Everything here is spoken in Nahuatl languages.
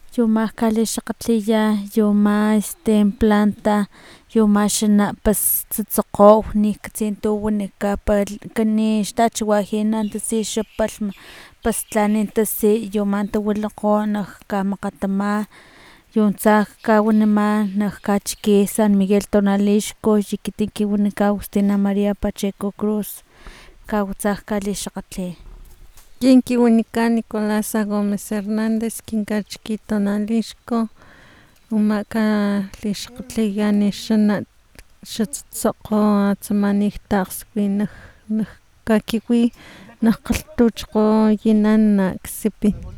yuma kalixakgatliya yuma planta yuma xana pus tsutsukgow ninkatsi tu wanika kani xtachiwajin tasi xa palhm pastlanin tasi yuma tawilikgo nak kamakgatama yuntsa kawanima nak kachikin san miguel tonalixco xa ekiti kiwanika agustina maria pacheco cruz kawatsa kalixakgatli kin kiwanikan nicolas gomez hernandez kin kachiki tonalixco uma kalixakgatliyan xana xa tsutsokgo tsama nik takgspin nak kakiwi nak kgalhtuchokgoyinan nak sipi